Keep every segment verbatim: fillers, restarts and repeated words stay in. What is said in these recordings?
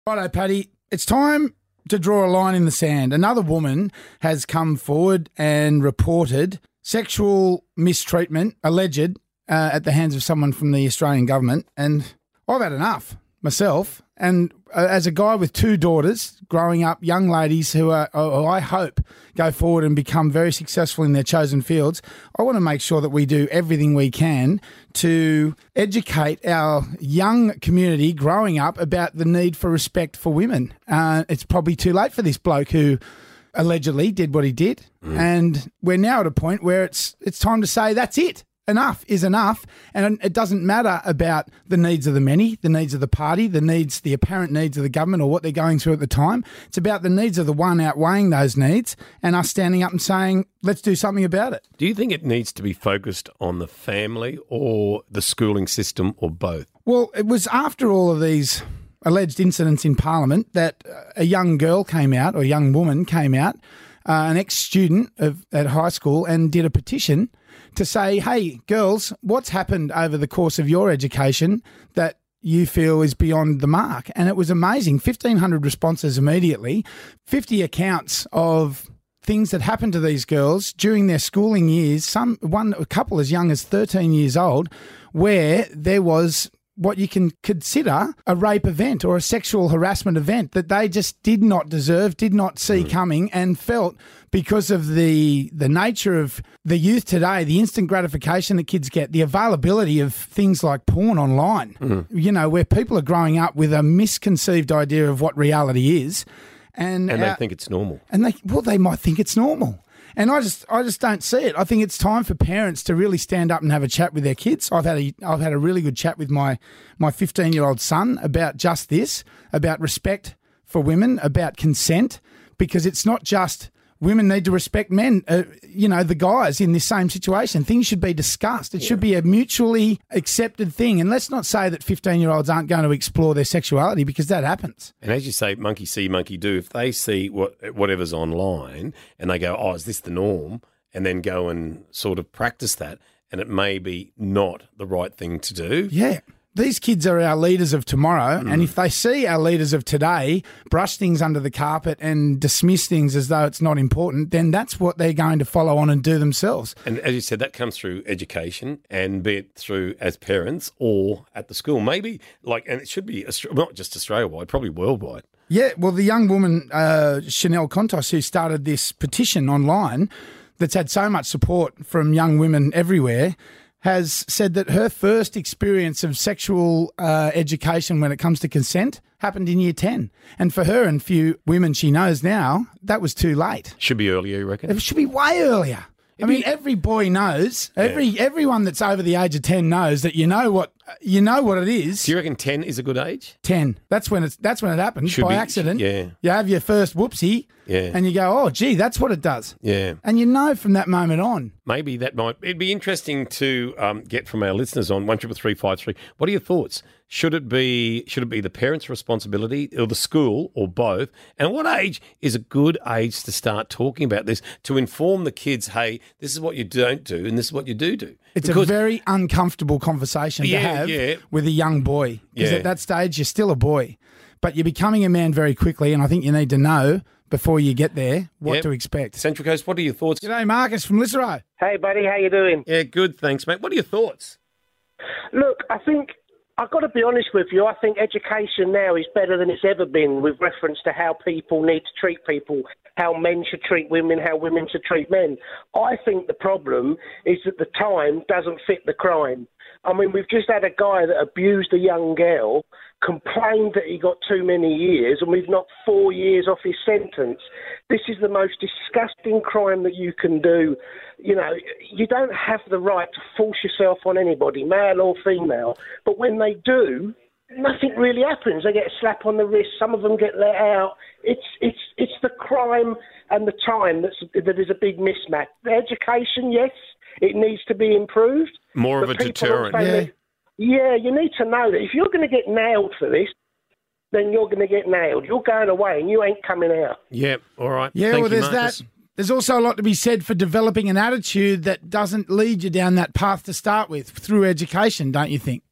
Righto, Paddy. It's time to draw a line in the sand. Another woman has come forward and reported sexual mistreatment, alleged, uh, at the hands of someone from the Australian government. And I've had enough myself. And uh, as a guy with two daughters growing up, young ladies who are, oh, I hope, go forward and become very successful in their chosen fields, I want to make sure that we do everything we can to educate our young community growing up about the need for respect for women. Uh, it's probably too late for this bloke who allegedly did what he did. Mm. And we're now at a point where it's it's time to say that's it. Enough is enough, and it doesn't matter about the needs of the many, the needs of the party, the needs, the apparent needs of the government or what they're going through at the time. It's about the needs of the one outweighing those needs and us standing up and saying, let's do something about it. Do you think it needs to be focused on the family or the schooling system or both? Well, it was after all of these alleged incidents in Parliament that a young girl came out, or a young woman came out, uh, an ex-student of, at high school, and did a petition to say, hey, girls, what's happened over the course of your education that you feel is beyond the mark? And it was amazing. fifteen hundred responses immediately, fifty accounts of things that happened to these girls during their schooling years, some one a couple as young as thirteen years old, where there was what you can consider a rape event or a sexual harassment event that they just did not deserve, did not see mm. coming, and felt because of the the nature of the youth today, the instant gratification that kids get, the availability of things like porn online, mm. you know, where people are growing up with a misconceived idea of what reality is. And, and they uh, think it's normal. And they, well, they might think it's normal. And I just, I just don't see it. I think it's time for parents to really stand up and have a chat with their kids. I've had a, I've had a really good chat with my, my fifteen-year-old son about just this, about respect for women, about consent, because it's not just women need to respect men, uh, you know, the guys in this same situation. Things should be discussed. It yeah. should be a mutually accepted thing. And let's not say that fifteen-year-olds aren't going to explore their sexuality, because that happens. And as you say, monkey see, monkey do. If they see what whatever's online and they go, oh, is this the norm? And then go and sort of practice that, and it may be not the right thing to do. Yeah. These kids are our leaders of tomorrow, mm. and if they see our leaders of today brush things under the carpet and dismiss things as though it's not important, then that's what they're going to follow on and do themselves. And as you said, that comes through education, and be it through as parents or at the school. Maybe, like, and it should be not just Australia-wide, probably worldwide. Yeah, well, the young woman, uh, Chanel Contos, who started this petition online that's had so much support from young women everywhere, has said that her first experience of sexual uh, education when it comes to consent happened in year ten. And for her and few women she knows now, that was too late. Should be earlier, you reckon? It should be way earlier. It'd I mean, be... every boy knows, every yeah. everyone that's over the age of ten knows that you know what you know what it is. Do you reckon ten is a good age? ten. That's when it's that's when it happens should by be, accident. Yeah. You have your first whoopsie. Yeah. And you go, oh, gee, that's what it does. Yeah. And you know from that moment on. Maybe that might... It'd be interesting to um, get from our listeners on one triple three five three. What are your thoughts? Should it be should it be the parents' responsibility or the school or both? And what age is a good age to start talking about this, to inform the kids, hey, this is what you don't do and this is what you do do? It's because, a very uncomfortable conversation yeah, to have yeah. with a young boy. Because yeah. at that stage, you're still a boy. But you're becoming a man very quickly, and I think you need to know before you get there what yep. to expect. Central Coast, what are your thoughts? G'day, Marcus from Lisarow. Hey, buddy, how you doing? Yeah, good, thanks, mate. What are your thoughts? Look, I think, I've got to be honest with you, I think education now is better than it's ever been with reference to how people need to treat people, how men should treat women, how women should treat men. I think the problem is that the time doesn't fit the crime. I mean, we've just had a guy that abused a young girl, complained that he got too many years, and we've knocked four years off his sentence. This is the most disgusting crime that you can do. You know, you don't have the right to force yourself on anybody, male or female. But when they do, nothing really happens. They get a slap on the wrist. Some of them get let out. It's it's it's the crime and the time that's that is a big mismatch. The education, yes, it needs to be improved. More of a deterrent. Yeah. Yeah, you need to know that if you're going to get nailed for this, then you're going to get nailed. You're going away and you ain't coming out. Yeah, all right. Yeah, Thank well, you, there's Marcus. that. There's also a lot to be said for developing an attitude that doesn't lead you down that path to start with through education, don't you think?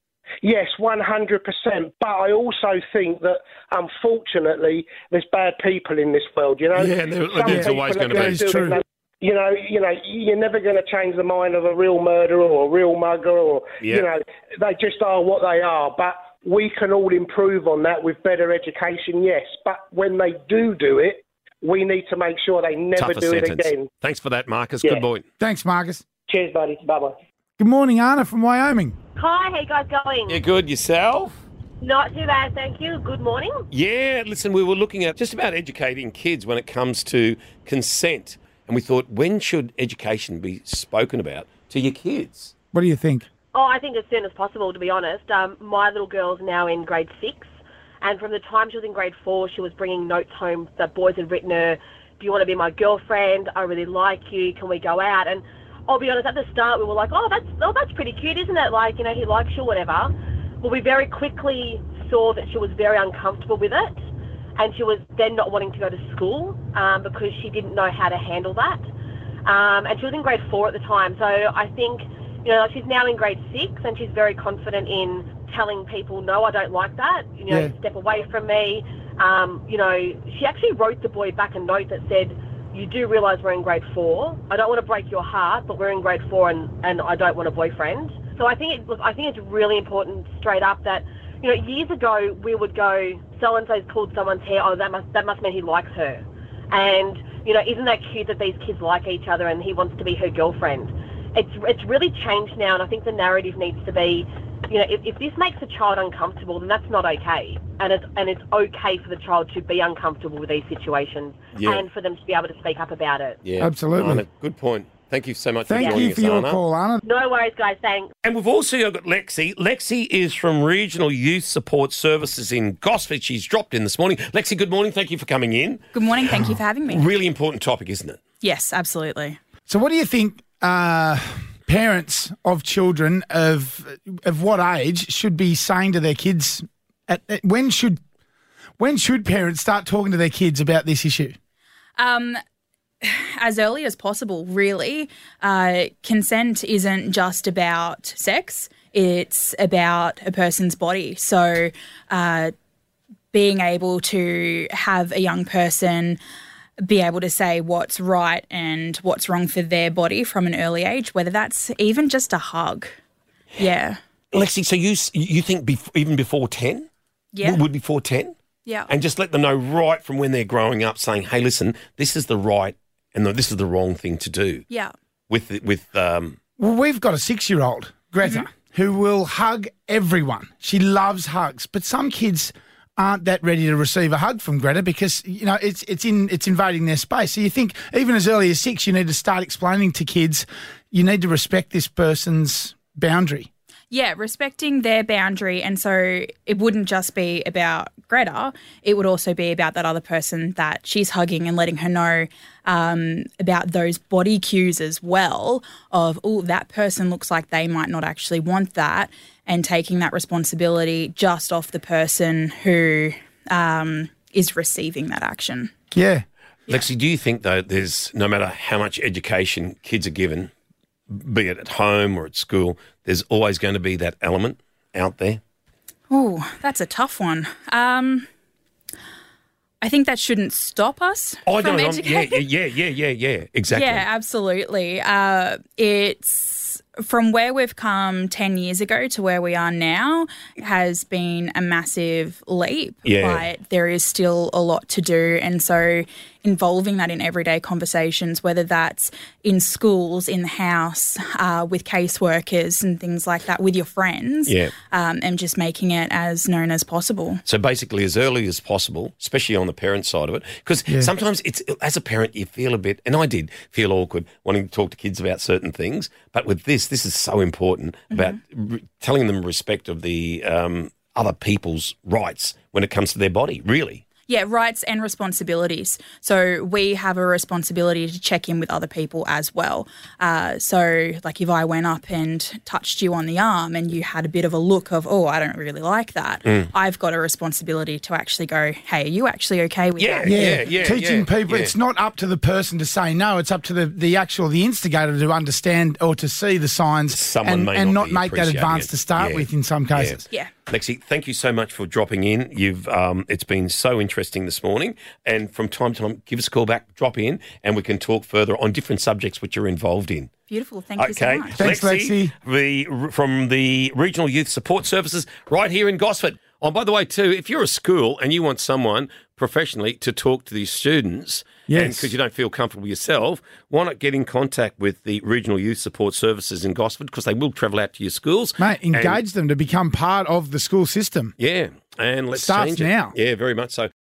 Yes, one hundred percent. But I also think that, unfortunately, there's bad people in this world, you know? Yeah, there- Some there's people always are gonna be. gonna That is do it, true. they- You know, you know, you're never going to change the mind of a real murderer or a real mugger, or Yeah. you know, they just are what they are. But we can all improve on that with better education, yes. But when they do do it, we need to make sure they never Tougher do sentence. it again. Thanks for that, Marcus. Yeah. Good boy. Thanks, Marcus. Cheers, buddy. Bye bye. Good morning, Anna from Wyoming. Hi, how you guys going? You good yourself? Not too bad, thank you. Good morning. Yeah, listen, we were looking at just about educating kids when it comes to consent. And we thought, when should education be spoken about to your kids? What do you think? Oh, I think as soon as possible, to be honest. Um, my little girl's now in grade six, and from the time she was in grade four, she was bringing notes home that boys had written her, do you want to be my girlfriend? I really like you. Can we go out? And I'll be honest, at the start, we were like, oh, that's oh, that's pretty cute, isn't it? Like, you know, he likes you, whatever. But we very quickly saw that she was very uncomfortable with it. And she was then not wanting to go to school um, because she didn't know how to handle that. Um, and she was in grade four at the time. So I think, you know, she's now in grade six and she's very confident in telling people, no, I don't like that. You know, Yeah. step away from me. Um, you know, she actually wrote the boy back a note that said, you do realise we're in grade four. I don't want to break your heart, but we're in grade four and, and I don't want a boyfriend. So I think, it, look, I think it's really important straight up that, you know, years ago we would go, so-and-so's pulled someone's hair, oh, that must that must mean he likes her. And, you know, isn't that cute that these kids like each other and he wants to be her girlfriend? It's it's really changed now, and I think the narrative needs to be, you know, if, if this makes a child uncomfortable, then that's not okay. And it's, and it's okay for the child to be uncomfortable with these situations Yeah. and for them to be able to speak up about it. Yeah, Absolutely. Anna, good point. Thank you so much Thank for joining you us, for your Anna. call, Anna. No worries, guys. Thanks. And we've also got Lexi. Lexi is from Regional Youth Support Services in Gosford. She's dropped in this morning. Lexi, good morning. Thank you for coming in. Good morning. Thank you for having me. Really important topic, isn't it? Yes, absolutely. So what do you think uh, parents of children of of what age should be saying to their kids? At, at, when should when should parents start talking to their kids about this issue? Um, as early as possible, really. Uh, consent isn't just about sex. It's about a person's body. So uh, being able to have a young person be able to say what's right and what's wrong for their body from an early age, whether that's even just a hug. Yeah. Lexi, so you you think bef- even before ten? Yeah. Would before ten? Yeah. And just let them know right from when they're growing up, saying, hey, listen, this is the right and this is the wrong thing to do. Yeah. With, with um, Well, we've got a six-year-old, Greta, who will hug everyone. She loves hugs, but some kids aren't that ready to receive a hug from Greta because, you know, it's it's in it's invading their space. So you think even as early as six, you need to start explaining to kids, you need to respect this person's boundary. Yeah, respecting their boundary. And so it wouldn't just be about Greta. It would also be about that other person that she's hugging and letting her know um, about those body cues as well of, oh, that person looks like they might not actually want that, and taking that responsibility just off the person who um, is receiving that action. Yeah. Lexi, do you think, though, there's no matter how much education kids are given, be it at home or at school, there's always going to be that element out there? Oh, that's a tough one. Um, I think that shouldn't stop us Oh, from no, no, educating. yeah, yeah, yeah, yeah, yeah, exactly. Yeah, absolutely. Uh, it's from where we've come ten years ago to where we are now has been a massive leap. Yeah. But there is still a lot to do. And so involving that in everyday conversations, whether that's in schools, in the house, uh, with caseworkers and things like that, with your friends, Yeah. um, and just making it as known as possible. So basically, as early as possible, especially on the parent side of it, because sometimes it's as a parent you feel a bit, and I did feel awkward wanting to talk to kids about certain things. But with this, this is so important about re- telling them respect of the um, other people's rights when it comes to their body. Really, Yeah, rights and responsibilities. So we have a responsibility to check in with other people as well. Uh, so like if I went up and touched you on the arm and you had a bit of a look of, oh, I don't really like that, Mm. I've got a responsibility to actually go, hey, are you actually okay with Yeah, that? Yeah, yeah, yeah, teaching yeah, people, yeah. it's not up to the person to say no, it's up to the, the actual, the instigator to understand or to see the signs Someone and, may and not not be make that appreciating advance it. to start Yeah. with in some cases. Yeah. Lexi, thank you so much for dropping in. You've um, it's been so interesting this morning, and from time to time, give us a call back, drop in, and we can talk further on different subjects which you're involved in. Beautiful. Thank you so Okay, much. Thanks, Lexi. The, from the Regional Youth Support Services right here in Gosford. Oh, by the way, too, if you're a school and you want someone professionally to talk to these students, Yes. because you don't feel comfortable yourself, why not get in contact with the Regional Youth Support Services in Gosford, because they will travel out to your schools. Mate, and- engage them to become part of the school system. Yeah, and let's Starts change it. now. Yeah, very much so.